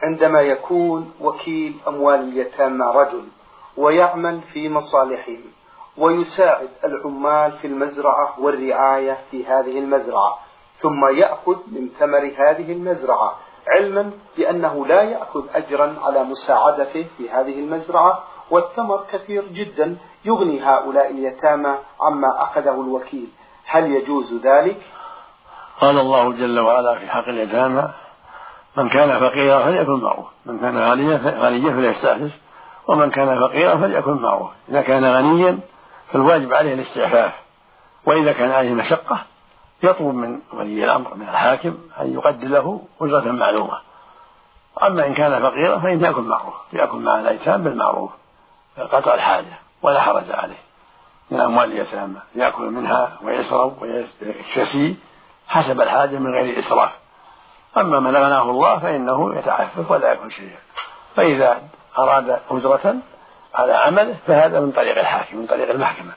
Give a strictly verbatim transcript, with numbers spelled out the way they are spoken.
عندما يكون وكيل أموال اليتامى رجل ويعمل في مصالحهم ويساعد العمال في المزرعة والرعاية في هذه المزرعة، ثم يأخذ من ثمر هذه المزرعة، علما بأنه لا يأخذ أجرا على مساعدته في هذه المزرعة، والثمر كثير جدا يغني هؤلاء اليتامى عما أخذه الوكيل، هل يجوز ذلك؟ قال الله جل وعلا في حق اليتامى: من كان فقيرا فليكن معروف، من كان غنيا فليستعفف، ومن كان فقيرا فليكن معروف. إذا كان غنيا فالواجب عليه الاستعفاف، وإذا كان عليه مشقة يطلب من ولي الأمر من الحاكم أن يقدر له أجرة معلومة. أما إن كان فقيرا فإن يكن معروف، يأكل مع الأيتام بالمعروف قطع الحاجة ولا حرج عليه من أموال اليتامى، يأكل منها ويشرب ويكتسي حسب الحاجة من غير إسراف. أما من أغناه الله فإنه يتعفف ولا يأكل شيئا. فإذا أراد أجرة على عمله فهذا من طريق الحاكم، من طريق المحكمة.